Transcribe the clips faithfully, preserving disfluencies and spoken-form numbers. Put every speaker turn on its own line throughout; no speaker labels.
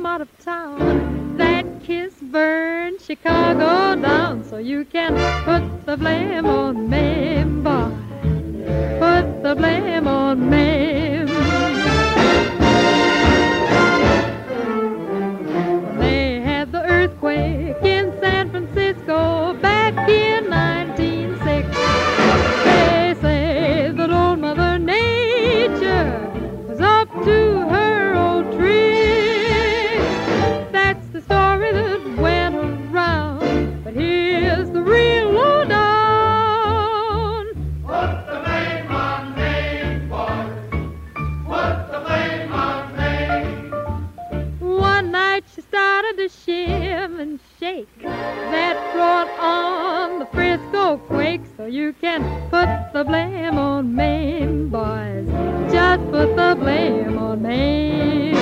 out of town. That kiss burned Chicago down, so you can put the blame on Mame, boy. Put the blame on Mame. They had the earthquake in San Francisco back in nineteen oh six. They say that old Mother Nature was up to her old tricks. That's the story that went around, but here's the real lowdown.
Put the blame on Mame, boy. Put the blame on Mame.
One night she started to shim and shake. That brought on the Frisco quake. So you can put the blame on Mame, boys. Just put the blame on Mame.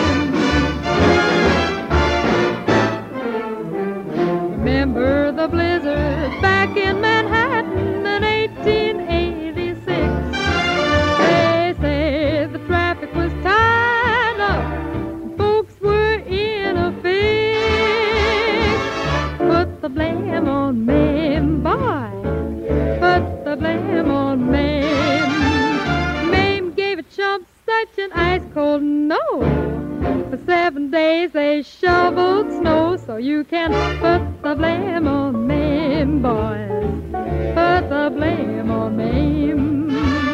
Remember the blizzard back in Manhattan in eighteen eighty-six. They say the traffic was tied up, folks were in a fix. Put the blame on Mame, boy. Put the blame on Mame. Mame gave a chump such an ice-cold no. For seven days they shoveled snow, so you can put the blame on Mame, boys. Put the blame on Mame.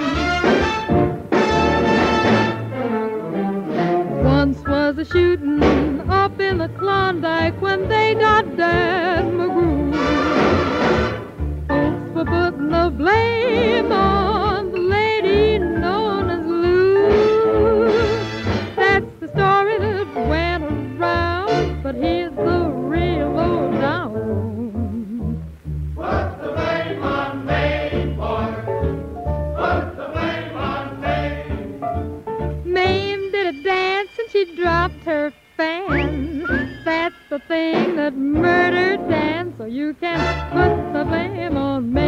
Once was a shooting up in the Klondike when they got Dan McGrew. Folks were putting the blame on the lady known as Lou. That's the story that went around, but here's the real lowdown.
Put the blame on Mame, boy. Put the blame on Mame.
Mame did a dance and she dropped her fan. That's the thing that murdered Dan, so you can put the blame on Mame.